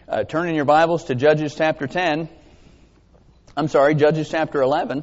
Turn in your Bibles to Judges chapter 11.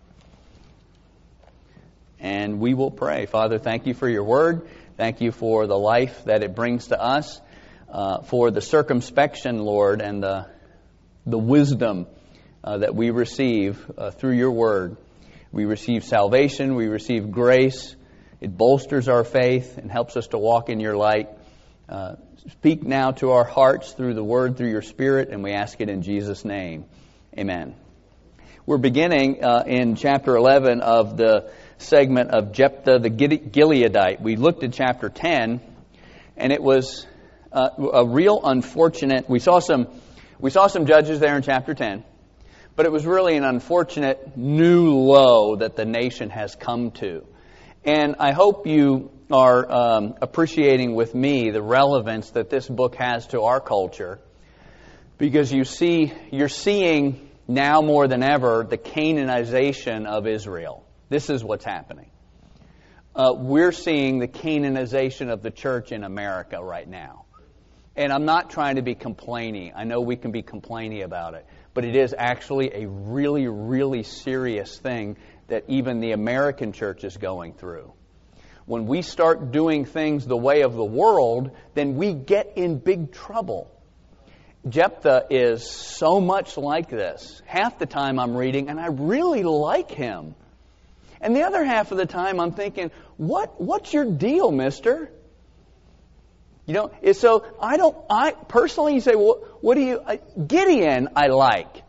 And we will pray. Father, thank you for your word. Thank you for the life that it brings to us, for the circumspection, Lord, and the wisdom that we receive through your word. We receive salvation. We receive grace. It bolsters our faith and helps us to walk in your light. Speak now to our hearts through the Word, through your Spirit, and we ask it in Jesus' name. Amen. We're beginning in chapter 11 of the segment of Jephthah the Gileadite. We looked at chapter 10, and it was a real unfortunate. We saw some judges there in chapter 10, but it was really an unfortunate new low that the nation has come to. And I hope you are appreciating with me the relevance that this book has to our culture, because you're seeing now more than ever the Canaanization of Israel. This is what's happening. We're seeing the Canaanization of the church in America right now. And I'm not trying to be complaining. I know we can be complaining about it, but it is actually a really, really serious thing that even the American church is going through. When we start doing things the way of the world, then we get in big trouble. Jephthah is so much like this. Half the time I'm reading, and I really like him. And the other half of the time I'm thinking, what's your deal, mister? You know, so I personally, you say, well, what do you, Gideon I like.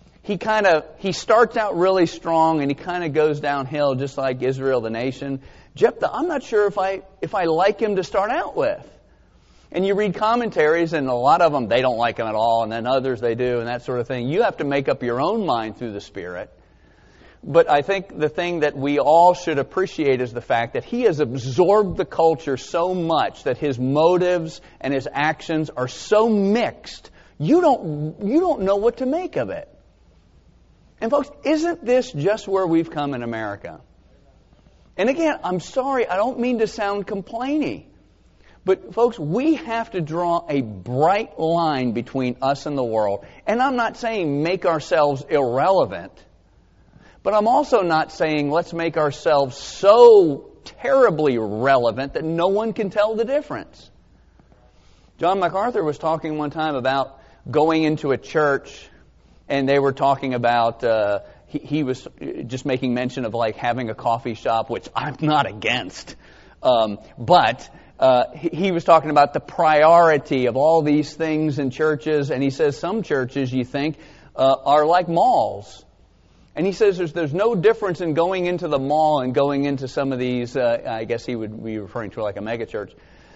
He starts out really strong and he kind of goes downhill just like Israel, the nation. Jephthah, I'm not sure if I like him to start out with. And you read commentaries, and a lot of them, they don't like him at all, and then others they do, and that sort of thing. You have to make up your own mind through the Spirit. But I think the thing that we all should appreciate is the fact that he has absorbed the culture so much that his motives and his actions are so mixed, you don't know what to make of it. And folks, isn't this just where we've come in America? And again, I'm sorry, I don't mean to sound complaining. But folks, we have to draw a bright line between us and the world. And I'm not saying make ourselves irrelevant. But I'm also not saying let's make ourselves so terribly relevant that no one can tell the difference. John MacArthur was talking one time about going into a church, and they were talking about, he was just making mention of like having a coffee shop, which I'm not against. But he was talking about the priority of all these things in churches, and he says some churches, you think, are like malls. And he says there's no difference in going into the mall and going into some of these, I guess he would be referring to like a mega church.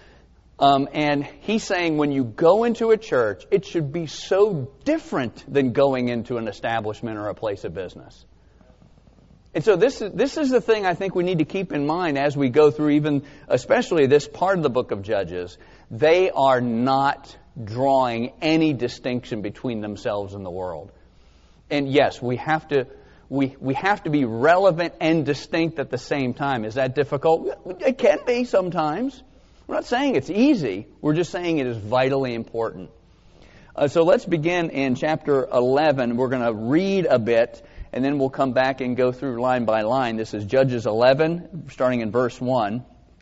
And he's saying when you go into a church, it should be so different than going into an establishment or a place of business. And so this is the thing I think we need to keep in mind as we go through even, especially this part of the book of Judges. They are not drawing any distinction between themselves and the world. And yes, we have to be relevant and distinct at the same time. Is that difficult? It can be sometimes. We're not saying it's easy. We're just saying it is vitally important. So let's begin in chapter 11. We're going to read a bit, and then we'll come back and go through line by line. This is Judges 11, starting in verse 1.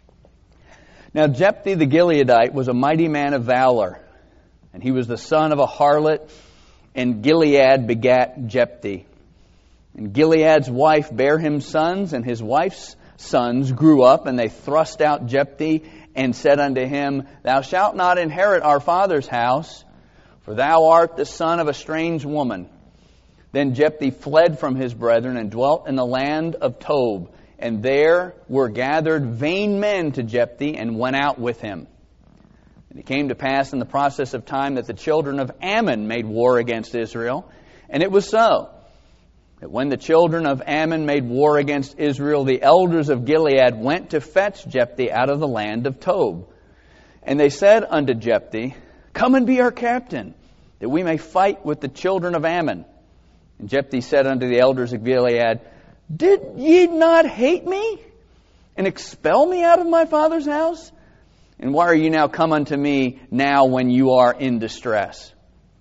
Now Jephthah the Gileadite was a mighty man of valor, and he was the son of a harlot, and Gilead begat Jephthah. And Gilead's wife bare him sons, and his wife's sons grew up, and they thrust out Jephthah, and said unto him, Thou shalt not inherit our father's house, for thou art the son of a strange woman. Then Jephthah fled from his brethren and dwelt in the land of Tob. And there were gathered vain men to Jephthah and went out with him. And it came to pass in the process of time that the children of Ammon made war against Israel. And it was so, that when the children of Ammon made war against Israel, the elders of Gilead went to fetch Jephthah out of the land of Tob. And they said unto Jephthah, Come and be our captain, that we may fight with the children of Ammon. And Jephthah said unto the elders of Gilead, Did ye not hate me, and expel me out of my father's house? And why are you now come unto me now when you are in distress?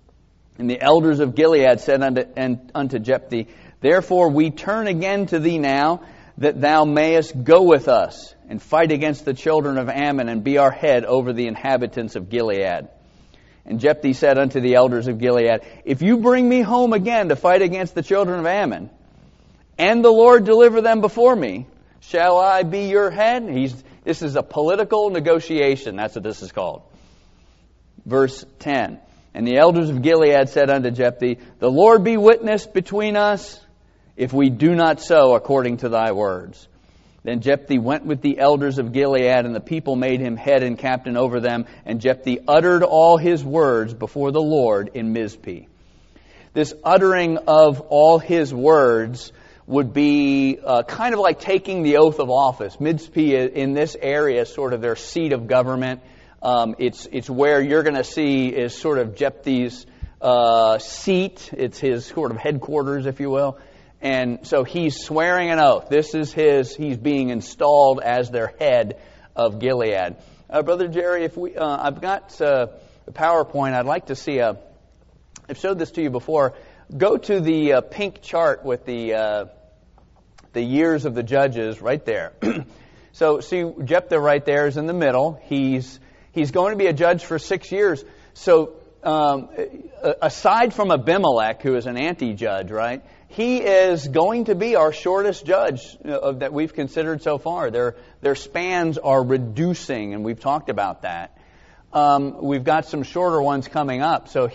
And the elders of Gilead said unto Jephthah, Therefore we turn again to thee now, that thou mayest go with us, and fight against the children of Ammon, and be our head over the inhabitants of Gilead. And Jephthah said unto the elders of Gilead, If you bring me home again to fight against the children of Ammon, and the Lord deliver them before me, shall I be your head? This is a political negotiation. That's what this is called. Verse 10. And the elders of Gilead said unto Jephthah, The Lord be witness between us, if we do not so according to thy words. Then Jephthah went with the elders of Gilead, and the people made him head and captain over them. And Jephthah uttered all his words before the Lord in Mizpeh. This uttering of all his words would be kind of like taking the oath of office. Mizpeh in this area is sort of their seat of government. It's where you're going to see is sort of Jephthah's seat. It's his sort of headquarters, if you will. And so he's swearing an oath. He's being installed as their head of Gilead. Brother Jerry, I've got the PowerPoint. I'd like to see I've showed this to you before. Go to the pink chart with the years of the judges right there. So see, Jephthah right there is in the middle. He's going to be a judge for 6 years. So aside from Abimelech, who is an anti-judge, right? He is going to be our shortest judge that we've considered so far. Their spans are reducing, and we've talked about that. We've got some shorter ones coming up. So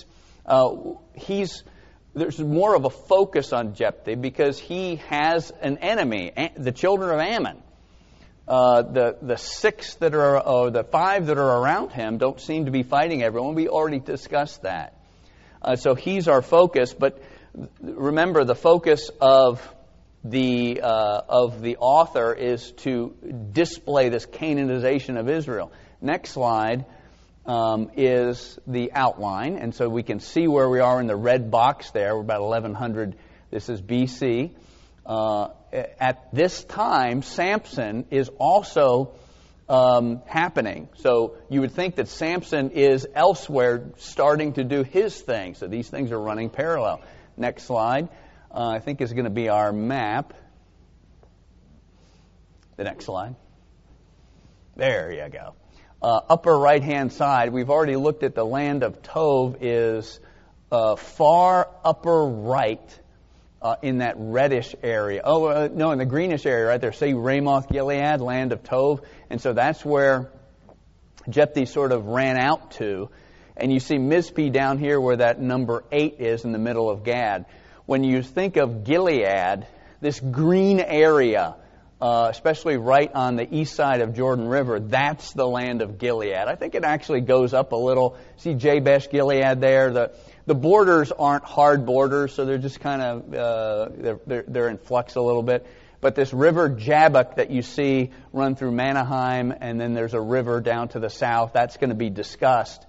there's more of a focus on Jephthah because he has an enemy, the children of Ammon. The 6 that are, or the 5 that are around him don't seem to be fighting everyone. We already discussed that. So he's our focus, but remember the focus of the author is to display this Canaanization of Israel. Next slide is the outline, and so we can see where we are in the red box there. We're about 1100. This is BC. At this time, Samson is also happening. So you would think that Samson is elsewhere starting to do his thing. So these things are running parallel. Next slide, I think, is going to be our map. The next slide. There you go. Upper right-hand side, we've already looked at the land of Tov is far upper right in that reddish area. No, in the greenish area right there. See Ramoth Gilead, land of Tov. And so that's where Jephthah sort of ran out to. And you see Mizpeh down here where that number 8 is in the middle of Gad. When you think of Gilead, this green area, especially right on the east side of Jordan River, that's the land of Gilead. I think it actually goes up a little. See Jabesh Gilead there? The borders aren't hard borders, so they're just kind of, they're in flux a little bit. But this river Jabbok that you see run through Manaheim, and then there's a river down to the south, that's going to be discussed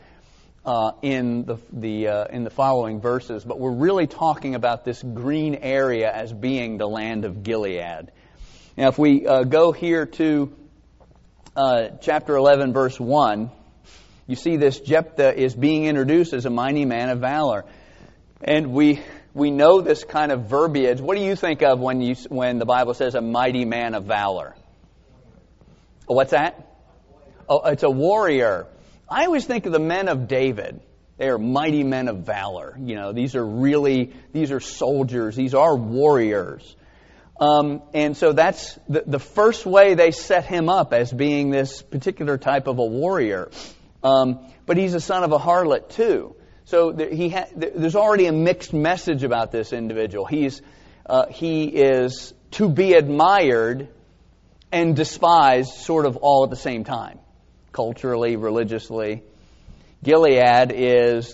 in the following verses. But we're really talking about this green area as being the land of Gilead. Now, if we go here to chapter 11, verse 1, you see this Jephthah is being introduced as a mighty man of valor. And we know this kind of verbiage. What do you think of when the Bible says a mighty man of valor? What's that? Oh, it's a warrior. I always think of the men of David. They are mighty men of valor. You know, these are soldiers. These are warriors. And so that's the first way they set him up as being this particular type of a warrior. But he's a son of a harlot too. So there's already a mixed message about this individual. He is to be admired and despised sort of all at the same time, culturally, religiously. Gilead is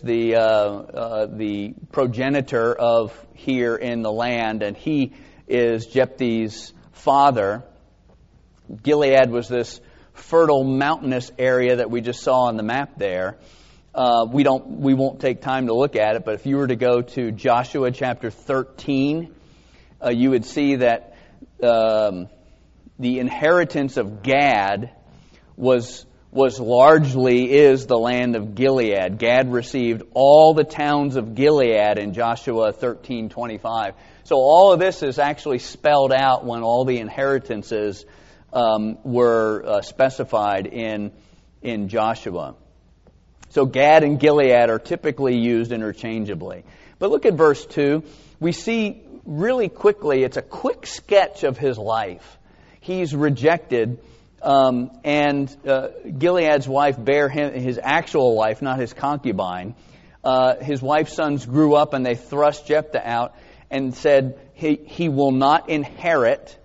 the progenitor of here in the land, and he is Jephthah's father. Gilead was this fertile mountainous area that we just saw on the map there. We won't take time to look at it, but if you were to go to Joshua chapter 13, you would see that the inheritance of Gad was is the land of Gilead. Gad received all the towns of Gilead in Joshua 13:25. So all of this is actually spelled out when all the inheritances were specified in Joshua. So Gad and Gilead are typically used interchangeably. But look at verse 2. We see really quickly, it's a quick sketch of his life. He's rejected, and Gilead's wife bare him, his actual wife, not his concubine. His wife's sons grew up and they thrust Jephthah out and said he will not inherit.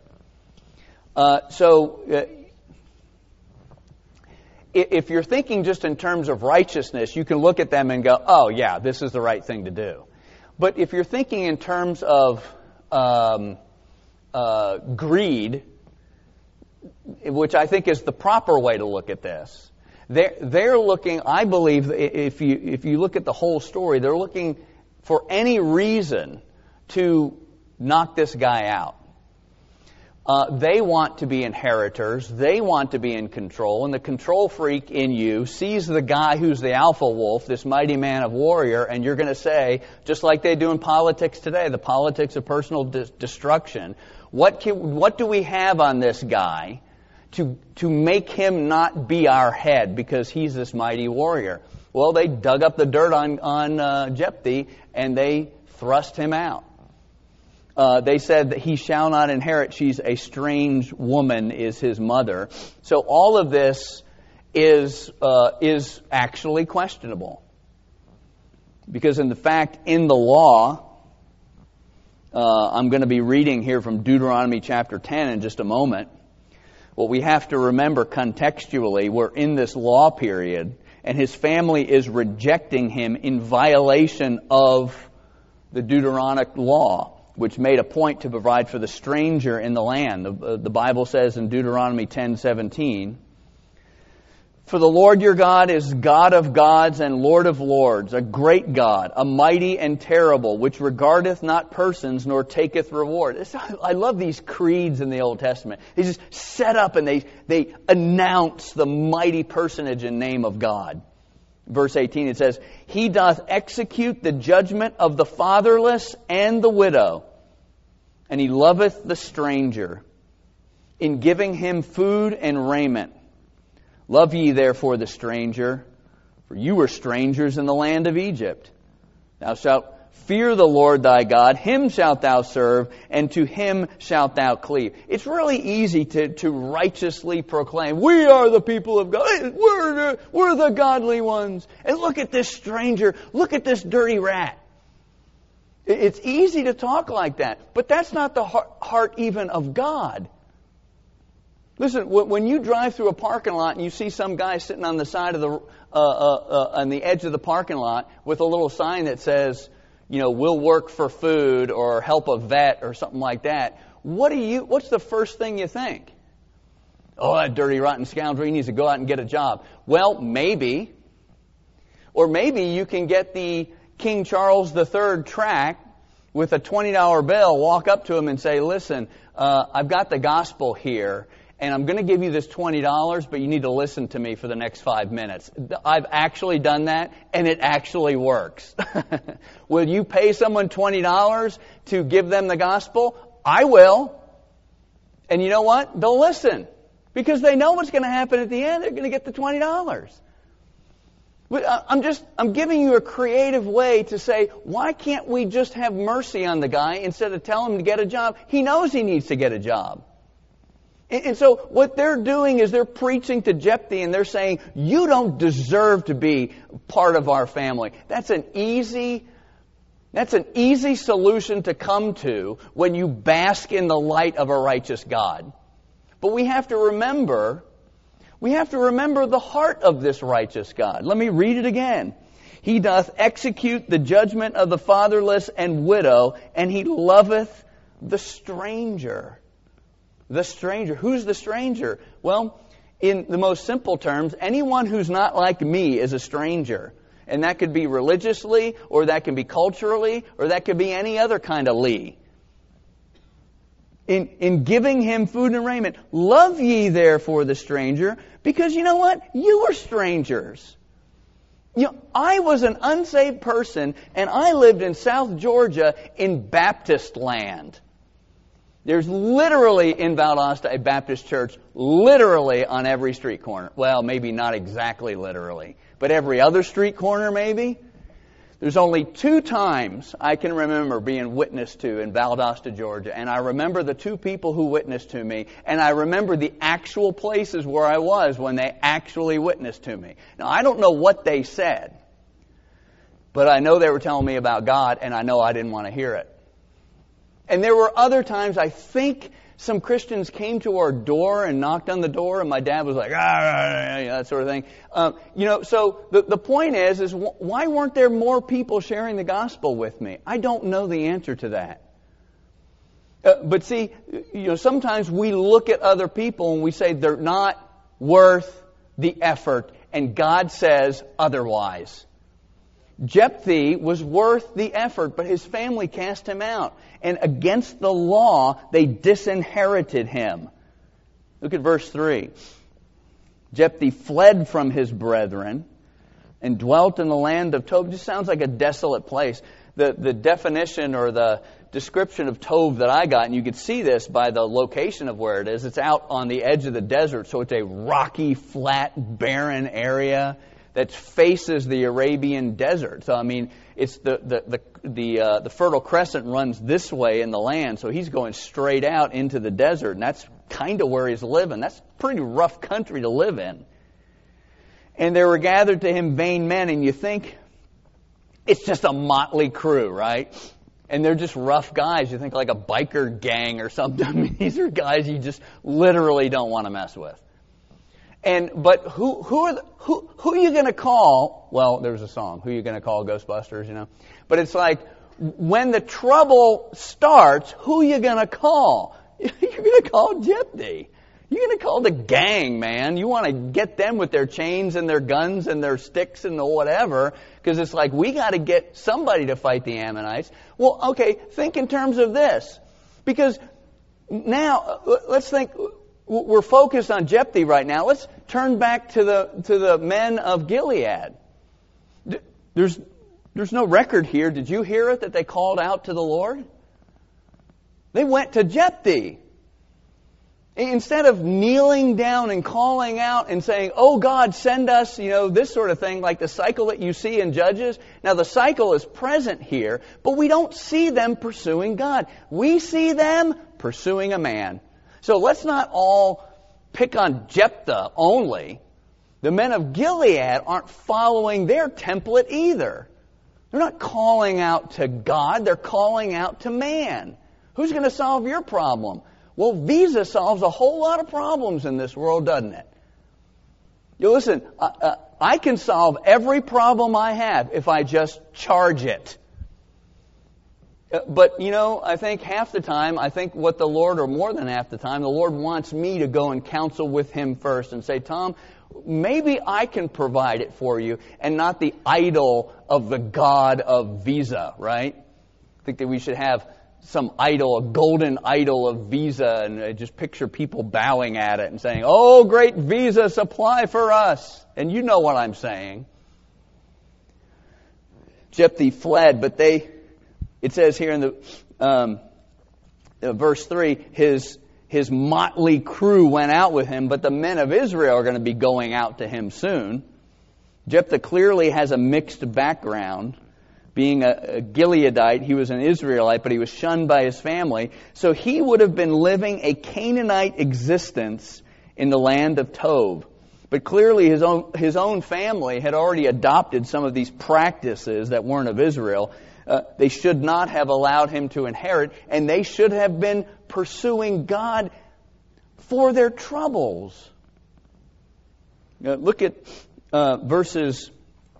If you're thinking just in terms of righteousness, you can look at them and go, oh yeah, this is the right thing to do. But if you're thinking in terms of greed, which I think is the proper way to look at this, they're looking, I believe, if you look at the whole story, they're looking for any reason to knock this guy out. They want to be inheritors. They want to be in control. And the control freak in you sees the guy who's the alpha wolf, this mighty man of warrior, and you're going to say, just like they do in politics today, the politics of personal destruction, what do we have on this guy to make him not be our head because he's this mighty warrior? Well, they dug up the dirt on Jephthah and they thrust him out. They said that he shall not inherit. She's a strange woman, is his mother. So all of this is actually questionable. Because in the law, I'm going to be reading here from Deuteronomy chapter 10 in just a moment. What we have to remember contextually, we're in this law period, and his family is rejecting him in violation of the Deuteronomic law, which made a point to provide for the stranger in the land. The Bible says in Deuteronomy 10:17, "For the Lord your God is God of gods and Lord of lords, a great God, a mighty and terrible, which regardeth not persons nor taketh reward." I love these creeds in the Old Testament. They just set up and they announce the mighty personage and name of God. Verse 18, it says, "He doth execute the judgment of the fatherless and the widow, and he loveth the stranger, in giving him food and raiment. Love ye therefore the stranger, for you were strangers in the land of Egypt. Thou shalt fear the Lord thy God, him shalt thou serve, and to him shalt thou cleave." It's really easy to righteously proclaim, we are the people of God, we're the godly ones, and look at this stranger, look at this dirty rat. It's easy to talk like that, but that's not the heart even of God. Listen, when you drive through a parking lot and you see some guy sitting on the side of on the edge of the parking lot with a little sign that says, we'll work for food or help a vet or something like that, what's the first thing you think? Oh, that dirty, rotten scoundrel, he needs to go out and get a job. Well, maybe. Or maybe you can get the King Charles III tract with a $20 bill, walk up to him and say, listen, I've got the gospel here, and I'm going to give you this $20, but you need to listen to me for the next 5 minutes. I've actually done that, and it actually works. Will you pay someone $20 to give them the gospel? I will. And you know what? They'll listen, because they know what's going to happen at the end. They're going to get the $20. I'm giving you a creative way to say, why can't we just have mercy on the guy instead of telling him to get a job? He knows he needs to get a job. And so what they're doing is they're preaching to Jephthah and they're saying, you don't deserve to be part of our family. That's an easy solution to come to when you bask in the light of a righteous God. But we have to remember the heart of this righteous God. Let me read it again. "He doth execute the judgment of the fatherless and widow, and he loveth the stranger." The stranger. Who's the stranger? Well, in the most simple terms, anyone who's not like me is a stranger. And that could be religiously, or that can be culturally, or that could be any other kind of Lee. in giving him food and raiment. Love ye therefore the stranger, because you know what? You were strangers. I was an unsaved person, and I lived in South Georgia in Baptist land. There's literally in Valdosta a Baptist church, literally on every street corner. Well, maybe not exactly literally, but every other street corner maybe. There's only 2 times I can remember being witnessed to in Valdosta, Georgia. And I remember the 2 people who witnessed to me. And I remember the actual places where I was when they actually witnessed to me. Now, I don't know what they said. But I know they were telling me about God, and I know I didn't want to hear it. And there were other times, I think some Christians came to our door and knocked on the door, and my dad was like, that sort of thing. So the point is why weren't there more people sharing the gospel with me? I don't know the answer to that. But see, sometimes we look at other people and we say they're not worth the effort, and God says otherwise. Jephthah was worth the effort, but his family cast him out. And against the law, they disinherited him. Look at verse 3. Jephthah fled from his brethren and dwelt in the land of Tob. It just sounds like a desolate place. The definition or the description of Tob that I got, and you could see this by the location of where it is, it's out on the edge of the desert, so it's a rocky, flat, barren area that faces the Arabian desert. So, I mean, it's the Fertile Crescent runs this way in the land, so he's going straight out into the desert, and that's kind of where he's living. That's pretty rough country to live in. And there were gathered to him vain men, and you think it's just a motley crew, right? And they're just rough guys. You think like a biker gang or something. I mean, these are guys you just literally don't want to mess with. But who are you going to call? Well, there's a song. Who are you going to call? Ghostbusters, But it's like when the trouble starts, who are you going to call? You're going to call Jephthah. You're going to call the gang, man. You want to get them with their chains and their guns and their sticks and the whatever, because it's like we got to get somebody to fight the Ammonites. Well, okay, think in terms of this, because now let's think. We're focused on Jephthah right now. Let's turn back to the men of Gilead. There's no record here. Did you hear it that they called out to the Lord? They went to Jephthah. Instead of kneeling down and calling out and saying, "Oh God, send us," this sort of thing, like the cycle that you see in Judges. Now the cycle is present here, but we don't see them pursuing God. We see them pursuing a man. So let's not all pick on Jephthah only. The men of Gilead aren't following their template either. They're not calling out to God. They're calling out to man. Who's going to solve your problem? Well, Visa solves a whole lot of problems in this world, doesn't it? Listen, I can solve every problem I have if I just charge it. But, I think half the time, what the Lord, or more than half the time, the Lord wants me to go and counsel with Him first and say, Tom, maybe I can provide it for you and not the idol of the God of Visa, right? I think that we should have some idol, a golden idol of Visa, and just picture people bowing at it and saying, "Oh, great Visa, supply for us." And you know what I'm saying. Jephthah fled, but it says here in the verse 3, his motley crew went out with him, but the men of Israel are going to be going out to him soon. Jephthah clearly has a mixed background. Being a Gileadite, he was an Israelite, but he was shunned by his family. So he would have been living a Canaanite existence in the land of Tob. But clearly his own family had already adopted some of these practices that weren't of Israel. They should not have allowed him to inherit, and they should have been pursuing God for their troubles. Look at verses.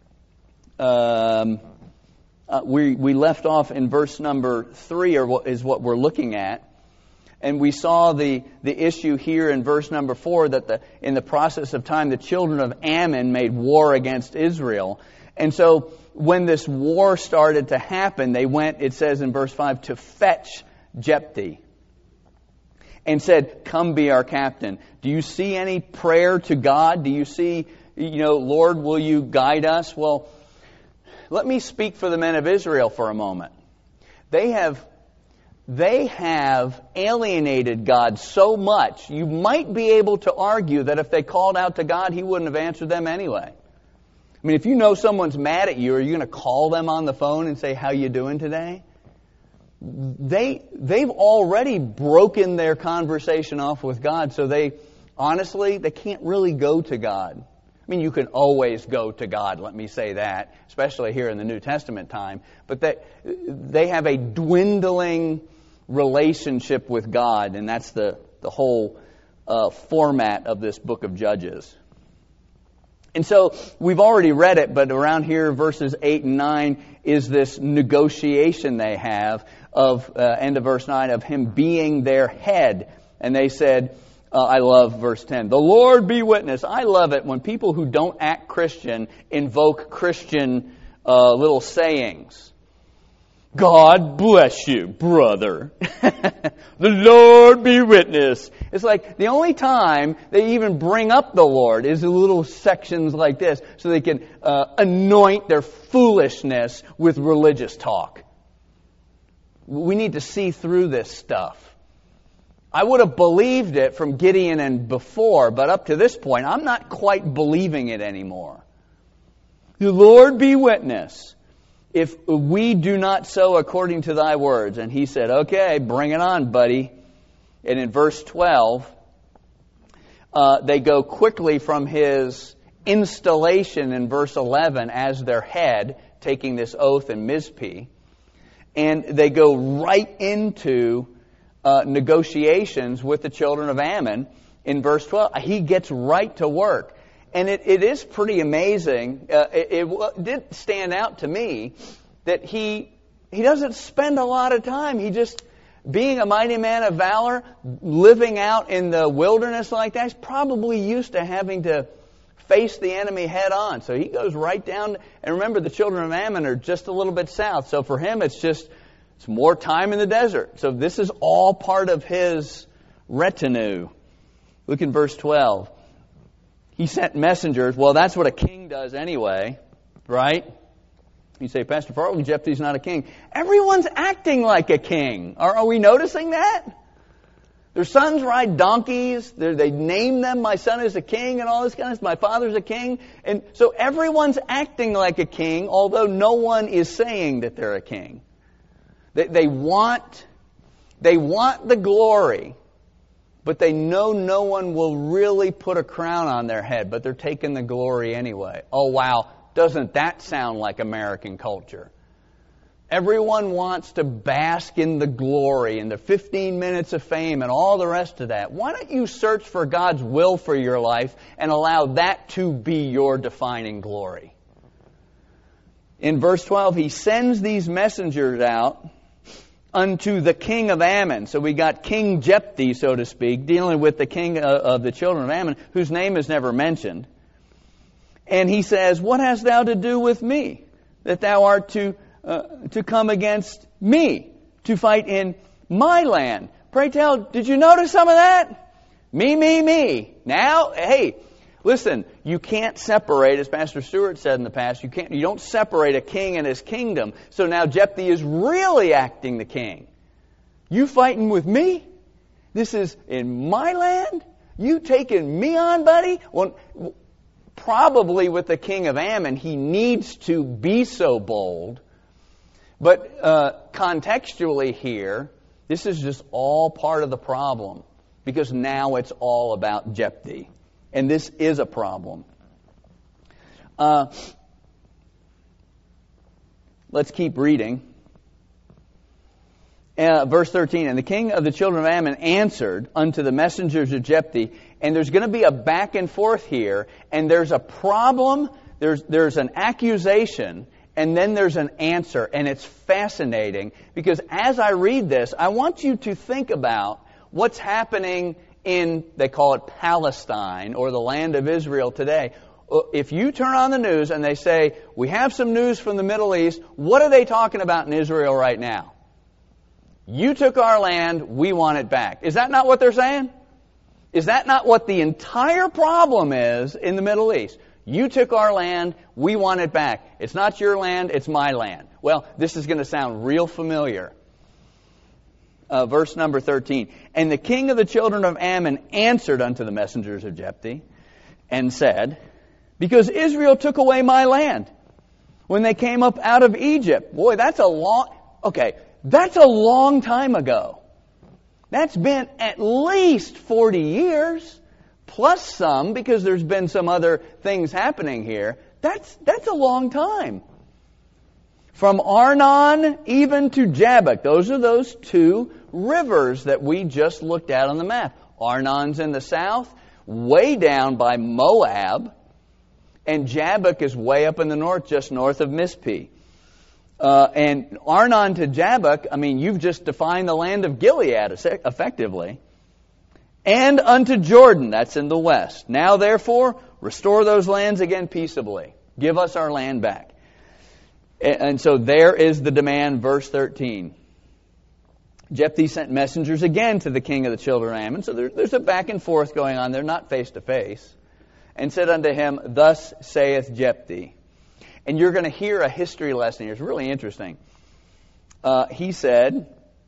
We left off in verse number 3, is what we're looking at. And we saw the issue here in verse number 4 that in the process of time the children of Ammon made war against Israel. And so when this war started to happen, they went, it says in verse 5, to fetch Jephthah. and said, come be our captain. Do you see any prayer to God? Do you see, Lord, will you guide us? Well, let me speak for the men of Israel for a moment. They have alienated God so much, you might be able to argue that if they called out to God, He wouldn't have answered them anyway. I mean, if you know someone's mad at you, are you going to call them on the phone and say, how you doing today? They've already broken their conversation off with God, so they can't really go to God. I mean, you can always go to God, let me say that, especially here in the New Testament time. But they have a dwindling relationship with God, and that's the whole format of this book of Judges. And so we've already read it, but around here, verses 8 and 9 is this negotiation they have of, end of verse 9, of Him being their head. And they said, I love verse 10, the Lord be witness. I love it when people who don't act Christian invoke Christian little sayings. God bless you, brother. The Lord be witness. It's like the only time they even bring up the Lord is in little sections like this so they can anoint their foolishness with religious talk. We need to see through this stuff. I would have believed it from Gideon and before, but up to this point, I'm not quite believing it anymore. The Lord be witness. If we do not so according to thy words. And he said, okay, bring it on, buddy. And in verse 12, they go quickly from his installation in verse 11 as their head, taking this oath in Mizpeh. And they go right into negotiations with the children of Ammon in verse 12. He gets right to work. And it is pretty amazing. It did stand out to me that he doesn't spend a lot of time. He just, being a mighty man of valor, living out in the wilderness like that, he's probably used to having to face the enemy head on. So he goes right down. And remember, the children of Ammon are just a little bit south. So for him, it's more time in the desert. So this is all part of his retinue. Look in verse 12. He sent messengers. Well, that's what a king does anyway, right? You say, Pastor Farley, Jephthah's not a king. Everyone's acting like a king. Are we noticing that? Their sons ride donkeys. They name them, my son is a king and all this kind of stuff. My father's a king. And so everyone's acting like a king, although no one is saying that they're a king. They want the glory. But they know no one will really put a crown on their head, but they're taking the glory anyway. Oh, wow. Doesn't that sound like American culture? Everyone wants to bask in the glory and the 15 minutes of fame and all the rest of that. Why don't you search for God's will for your life and allow that to be your defining glory? In verse 12, he sends these messengers out unto the king of Ammon. So we got King Jephthah, so to speak, dealing with the king of the children of Ammon, whose name is never mentioned. And he says, what hast thou to do with me, that thou art to come against me, to fight in my land? Pray tell, did you notice some of that? Me. Now, hey, listen, you can't separate, as Pastor Stewart said in the past, you don't separate a king and his kingdom. So now Jephthah is really acting the king. You fighting with me? This is in my land? You taking me on, buddy? Well, probably with the king of Ammon, he needs to be so bold. But contextually here, this is just all part of the problem. Because now it's all about Jephthah. And this is a problem. Let's keep reading. Verse 13, and the king of the children of Ammon answered unto the messengers of Jephthah. And there's going to be a back and forth here. And there's a problem, there's an accusation, and then there's an answer. And it's fascinating. Because as I read this, I want you to think about what's happening in, they call it Palestine, or the land of Israel today. If you turn on the news and they say, we have some news from the Middle East, what are they talking about in Israel right now? You took our land, we want it back. Is that not what they're saying? Is that not what the entire problem is in the Middle East? You took our land, we want it back. It's not your land, it's my land. Well, this is going to sound real familiar. Verse number 13. And the king of the children of Ammon answered unto the messengers of Jephthah and said, because Israel took away my land when they came up out of Egypt. Boy, that's a long time ago. That's been at least 40 years, plus some, because there's been some other things happening here. That's a long time. From Arnon even to Jabbok. Those are those two rivers that we just looked at on the map. Arnon's in the south, way down by Moab, and Jabbok is way up in the north, just north of Mizpeh. And Arnon to Jabbok, you've just defined the land of Gilead, effectively. And unto Jordan, that's in the west. Now, therefore, restore those lands again peaceably. Give us our land back. And so there is the demand, verse 13. Jephthah sent messengers again to the king of the children of Ammon. So there's a back and forth going on. They're not face to face. And said unto him, thus saith Jephthah. And you're going to hear a history lesson here. It's really interesting. He said,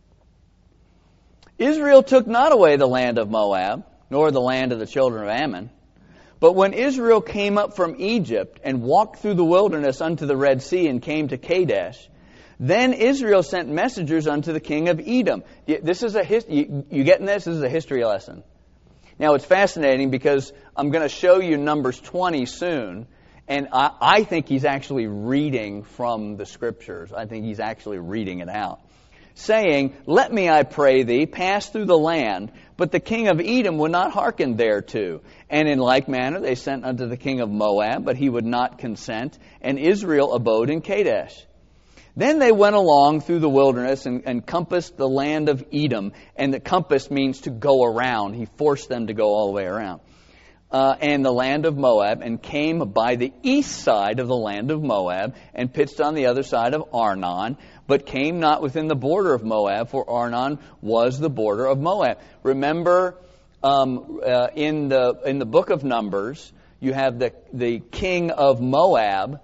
Israel took not away the land of Moab, nor the land of the children of Ammon. But when Israel came up from Egypt and walked through the wilderness unto the Red Sea and came to Kadesh, then Israel sent messengers unto the king of Edom. This is you getting this? This is a history lesson. Now it's fascinating because I'm going to show you Numbers 20 soon. And I think he's actually reading from the Scriptures. I think he's actually reading it out. Saying, let me, I pray thee, pass through the land. But the king of Edom would not hearken thereto. And in like manner they sent unto the king of Moab, but he would not consent. And Israel abode in Kadesh. Then they went along through the wilderness and compassed the land of Edom. And the compass means to go around. He forced them to go all the way around. And the land of Moab, and came by the east side of the land of Moab, and pitched on the other side of Arnon, but came not within the border of Moab, for Arnon was the border of Moab. Remember, in the book of Numbers, you have the king of Moab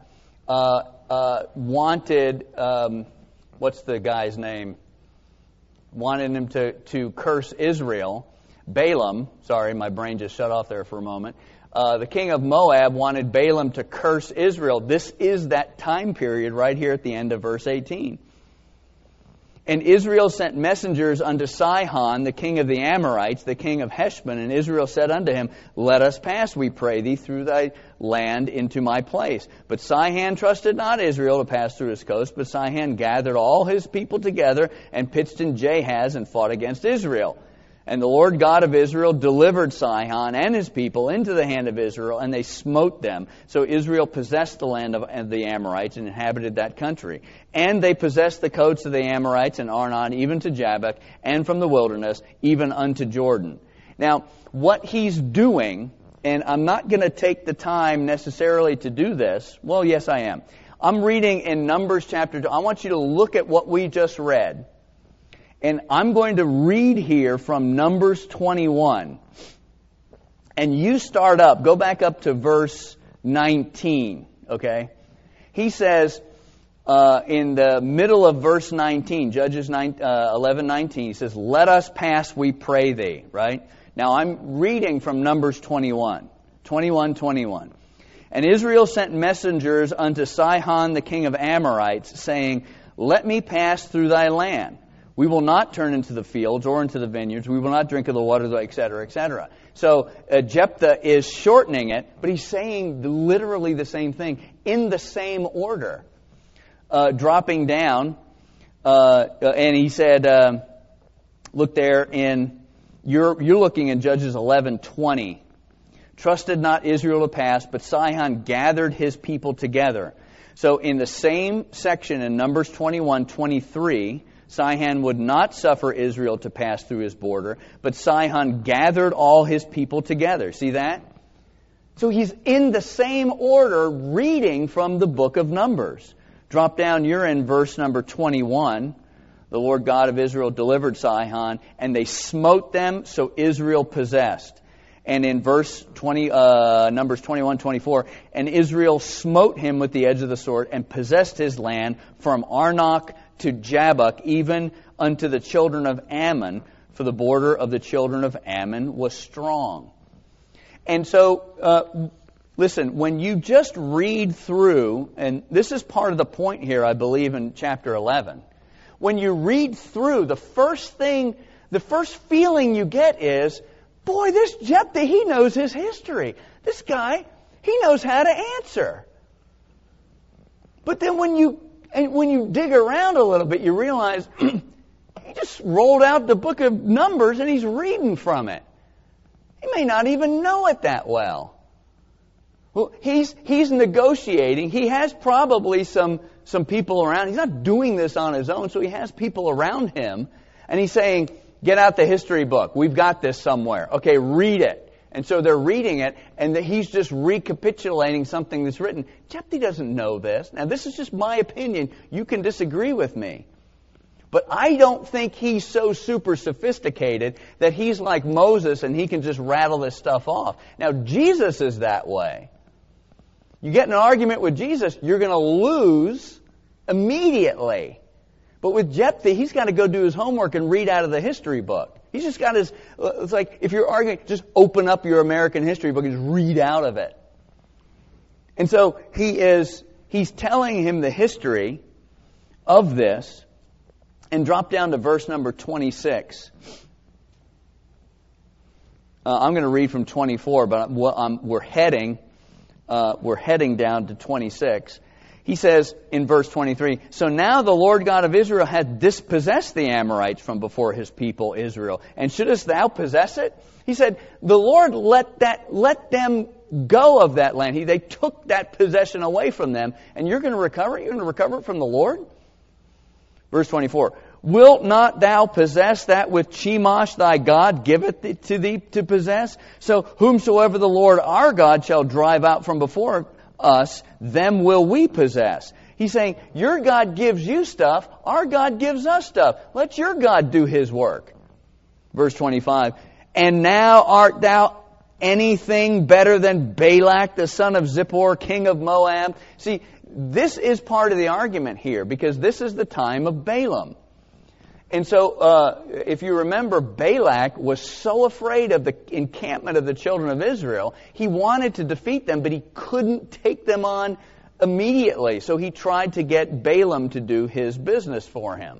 wanted, what's the guy's name? Wanted him to curse Israel. Balaam, sorry, my brain just shut off there for a moment. The king of Moab wanted Balaam to curse Israel. This is that time period right here at the end of verse 18. And Israel sent messengers unto Sihon, the king of the Amorites, the king of Heshbon. And Israel said unto him, let us pass, we pray thee, through thy land into my place. But Sihon trusted not Israel to pass through his coast, but Sihon gathered all his people together and pitched in Jahaz and fought against Israel. And the Lord God of Israel delivered Sihon and his people into the hand of Israel, and they smote them. So Israel possessed the land of the Amorites and inhabited that country. And they possessed the coasts of the Amorites and Arnon, even to Jabbok, and from the wilderness, even unto Jordan. Now, what he's doing, and I'm not going to take the time necessarily to do this. Well, yes, I am. I'm reading in Numbers chapter 2. I want you to look at what we just read. And I'm going to read here from Numbers 21. And you start up, go back up to verse 19, okay? He says, in the middle of verse 19, Judges 11:19, he says, let us pass, we pray thee, right? Now I'm reading from Numbers 21. And Israel sent messengers unto Sihon, the king of Amorites, saying, let me pass through thy land. We will not turn into the fields or into the vineyards. We will not drink of the water, etc., etc. So Jephthah is shortening it, but he's saying literally the same thing in the same order. Dropping down, and he said, look there you're looking in Judges 11:20. Trusted not Israel to pass, but Sihon gathered his people together. So in the same section in Numbers 21:23, Sihon would not suffer Israel to pass through his border, but Sihon gathered all his people together. See that? So he's in the same order reading from the book of Numbers. Drop down, you're in verse number 21 The Lord God of Israel delivered Sihon, and they smote them, so Israel possessed. And in verse 20, Numbers 21-24, and Israel smote him with the edge of the sword, and possessed his land from Arnoch to Jabbok, even unto the children of Ammon, for the border of the children of Ammon was strong. And so, listen, when you just read through, and this is part of the point here, I believe, in chapter 11. When you read through, the first feeling you get is, boy, this Jephthah, he knows his history. This guy, he knows how to answer. But then when you dig around a little bit, you realize he just rolled out the book of Numbers and he's reading from it. He may not even know it that well. Well, he's negotiating. He has probably some people around. He's not doing this on his own, so he has people around him. And he's saying, get out the history book. We've got this somewhere. Okay, read it. And so they're reading it, and he's just recapitulating something that's written. Jephthah doesn't know this. Now, this is just my opinion. You can disagree with me. But I don't think he's so super sophisticated that he's like Moses and he can just rattle this stuff off. Now, Jesus is that way. You get in an argument with Jesus, you're going to lose immediately. But with Jephthah, he's got to go do his homework and read out of the history book. He's just got his, it's like if you're arguing, just open up your American history book and just read out of it. And so he's telling him the history of this. And drop down to verse number 26. I'm going to read from 24, but we're heading down to 26. He says in verse 23, so now the Lord God of Israel hath dispossessed the Amorites from before his people Israel. And shouldest thou possess it? He said, the Lord let them go of that land. They took that possession away from them. And you're going to recover it? You're going to recover it from the Lord? Verse 24, wilt not thou possess that which Chemosh thy God giveth to thee to possess? So whomsoever the Lord our God shall drive out from before us, them will we possess. He's saying, your God gives you stuff, our God gives us stuff. Let your God do His work. Verse 25, and now art thou anything better than Balak, the son of Zippor, king of Moab? See, this is part of the argument here, because this is the time of Balaam. And so, if you remember, Balak was so afraid of the encampment of the children of Israel, he wanted to defeat them, but he couldn't take them on immediately. So he tried to get Balaam to do his business for him.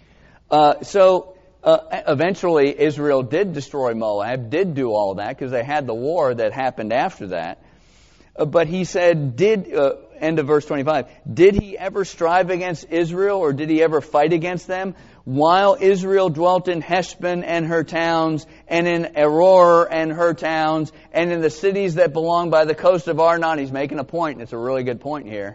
Eventually, Israel did destroy Moab, did do all that, because they had the war that happened after that. But he said, end of verse 25, did he ever strive against Israel, or did he ever fight against them? While Israel dwelt in Heshbon and her towns, and in Aroer and her towns, and in the cities that belong by the coast of Arnon. He's making a point, and it's a really good point here.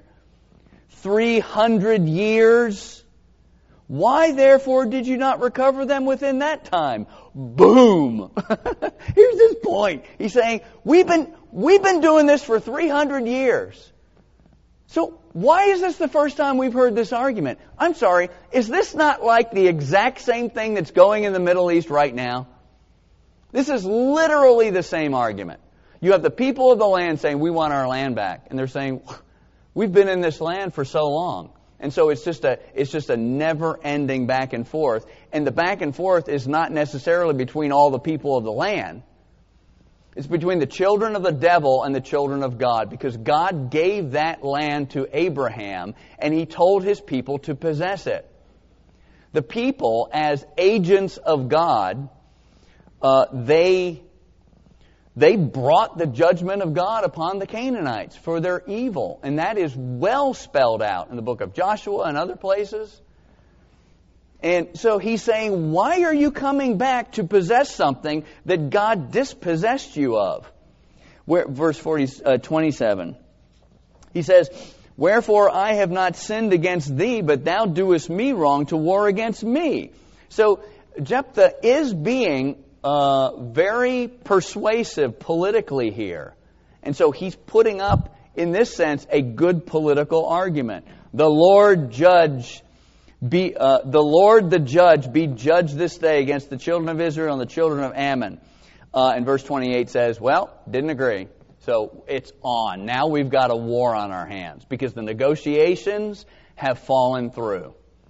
300 years. Why, therefore, did you not recover them within that time? Boom! Here's his point. He's saying, we've been doing this for 300 years. So why is this the first time we've heard this argument? I'm sorry, is this not like the exact same thing that's going in the Middle East right now? This is literally the same argument. You have the people of the land saying, we want our land back. And they're saying, we've been in this land for so long. And so it's just a never-ending back and forth. And the back and forth is not necessarily between all the people of the land. It's between the children of the devil and the children of God, because God gave that land to Abraham, and He told His people to possess it. The people, as agents of God, they brought the judgment of God upon the Canaanites for their evil. And that is well spelled out in the book of Joshua and other places. And so he's saying, why are you coming back to possess something that God dispossessed you of? Verse 27. He says, wherefore I have not sinned against thee, but thou doest me wrong to war against me. So Jephthah is being very persuasive politically here. And so he's putting up, in this sense, a good political argument. The Lord judge The Lord the judge be judged this day against the children of Israel and the children of Ammon. And verse 28 says, well, didn't agree. So it's on. Now we've got a war on our hands because the negotiations have fallen through.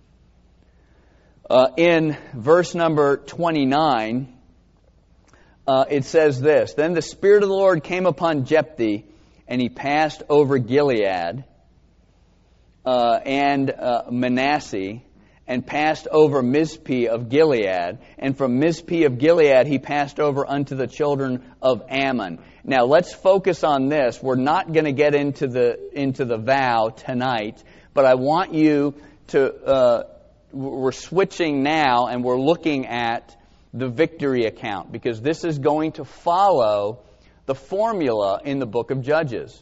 In verse number 29, it says this, Then the Spirit of the Lord came upon Jephthah, and he passed over Gilead and Manasseh, and passed over Mizpeh of Gilead, and from Mizpeh of Gilead he passed over unto the children of Ammon. Now let's focus on this. We're not going to get into the vow tonight, but I want you to, we're switching now and we're looking at the victory account, because this is going to follow the formula in the book of Judges.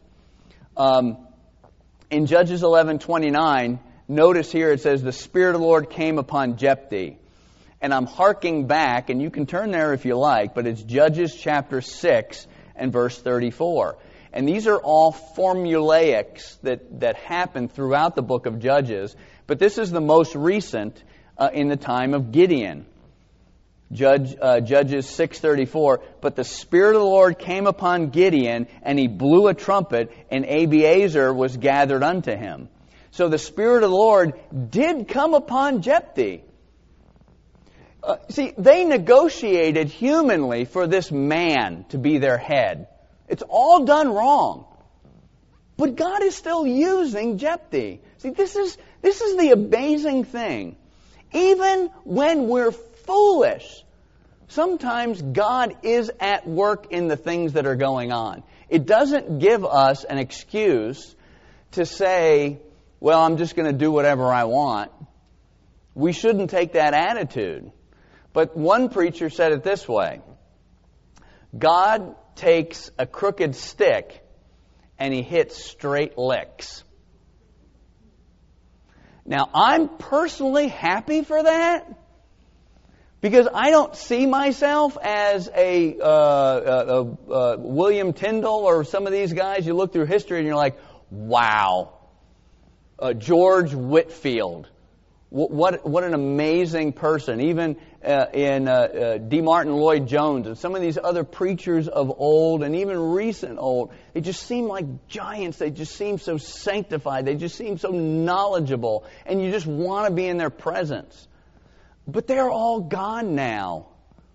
In Judges 11:29, notice here it says, the Spirit of the Lord came upon Jephthah. And I'm harking back, and you can turn there if you like, but it's Judges chapter 6 and verse 34. And these are all formulaics that happen throughout the book of Judges, but this is the most recent in the time of Gideon. Judges 6:34, but the Spirit of the Lord came upon Gideon, and he blew a trumpet, and Abiezer was gathered unto him. So the Spirit of the Lord did come upon Jephthah. See, they negotiated humanly for this man to be their head. It's all done wrong. But God is still using Jephthah. See, this is the amazing thing. Even when we're foolish, sometimes God is at work in the things that are going on. It doesn't give us an excuse to say, well, I'm just going to do whatever I want. We shouldn't take that attitude. But one preacher said it this way: God takes a crooked stick and he hits straight licks. Now, I'm personally happy for that, because I don't see myself as a William Tyndall or some of these guys. You look through history and you're like, wow, George Whitefield. What an amazing person. Even in D. Martin Lloyd-Jones and some of these other preachers of old and even recent old, they just seem like giants. They just seem so sanctified. They just seem so knowledgeable. And you just want to be in their presence. But they're all gone now.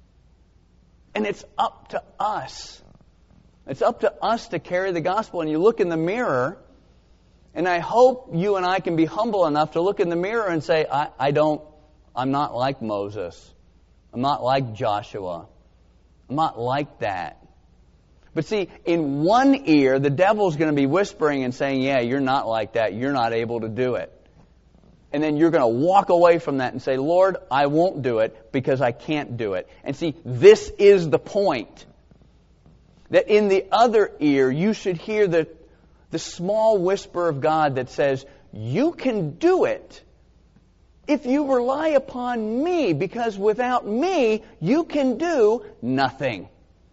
And it's up to us. It's up to us to carry the gospel. And you look in the mirror, and I hope you and I can be humble enough to look in the mirror and say, I'm not like Moses. I'm not like Joshua. I'm not like that. But see, in one ear, the devil's going to be whispering and saying, yeah, you're not like that. You're not able to do it. And then you're going to walk away from that and say, Lord, I won't do it because I can't do it. And see, this is the point. That in the other ear, you should hear the small whisper of God that says, you can do it if you rely upon me, because without me, you can do nothing.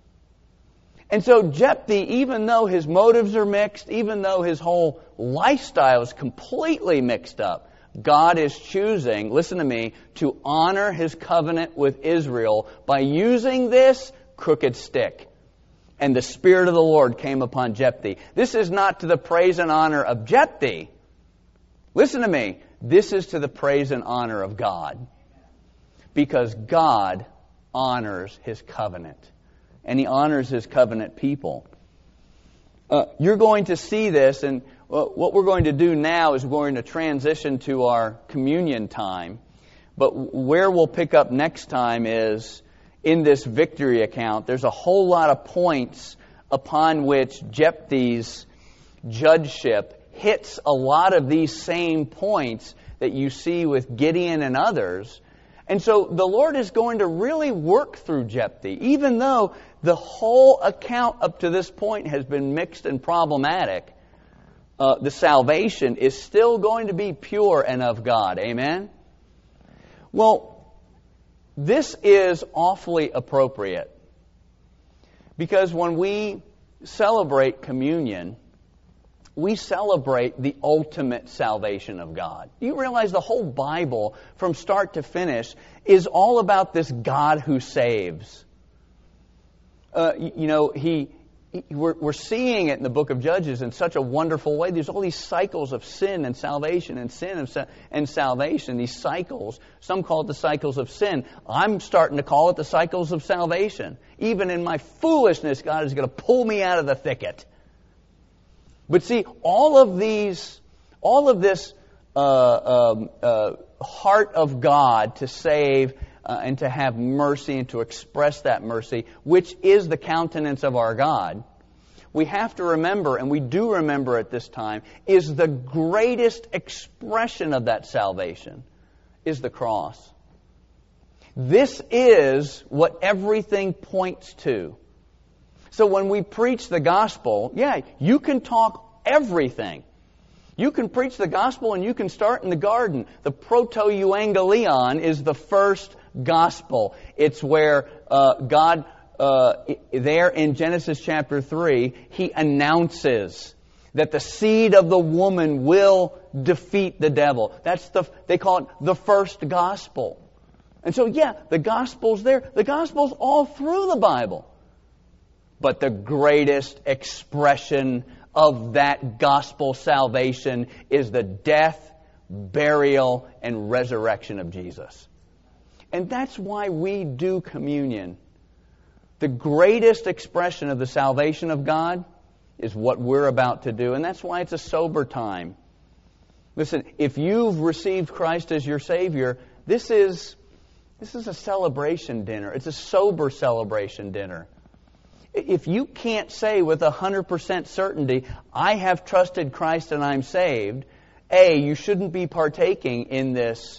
And so Jephthah, even though his motives are mixed, even though his whole lifestyle is completely mixed up, God is choosing, listen to me, to honor His covenant with Israel by using this crooked stick. And the Spirit of the Lord came upon Jephthah. This is not to the praise and honor of Jephthah. Listen to me. This is to the praise and honor of God. Because God honors His covenant. And He honors His covenant people. You're going to see this, and what we're going to do now is we're going to transition to our communion time. But where we'll pick up next time is in this victory account. There's a whole lot of points upon which Jephthah's judgeship hits a lot of these same points that you see with Gideon and others. And so the Lord is going to really work through Jephthah, even though the whole account up to this point has been mixed and problematic. The salvation is still going to be pure and of God. Amen? Well, this is awfully appropriate, because when we celebrate communion, we celebrate the ultimate salvation of God. You realize the whole Bible, from start to finish, is all about this God who saves. We're seeing it in the book of Judges in such a wonderful way. There's all these cycles of sin and salvation and sin and salvation, these cycles. Some call it the cycles of sin. I'm starting to call it the cycles of salvation. Even in my foolishness, God is going to pull me out of the thicket. But see, all of this heart of God to save and to have mercy and to express that mercy, which is the countenance of our God, we have to remember, and we do remember at this time, is the greatest expression of that salvation is the cross. This is what everything points to. So when we preach the gospel, you can talk everything. You can preach the gospel and you can start in the garden. The proto-euangelion is the first gospel. It's where God, there in Genesis chapter 3, He announces that the seed of the woman will defeat the devil. They call it the first gospel. And so, the gospel's there. The gospel's all through the Bible. But the greatest expression of that gospel salvation is the death, burial, and resurrection of Jesus. And that's why we do communion. The greatest expression of the salvation of God is what we're about to do. And that's why it's a sober time. Listen, if you've received Christ as your Savior, this is a celebration dinner. It's a sober celebration dinner. If you can't say with 100% certainty, I have trusted Christ and I'm saved, you shouldn't be partaking in this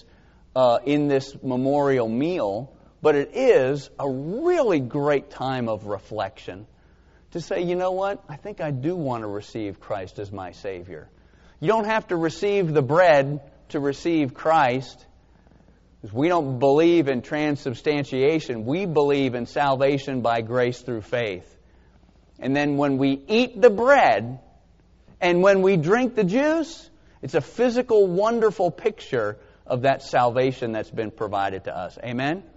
memorial meal, but it is a really great time of reflection to say, you know what, I think I do want to receive Christ as my Savior. You don't have to receive the bread to receive Christ. We don't believe in transubstantiation. We believe in salvation by grace through faith. And then when we eat the bread and when we drink the juice, it's a physical, wonderful picture of that salvation that's been provided to us. Amen?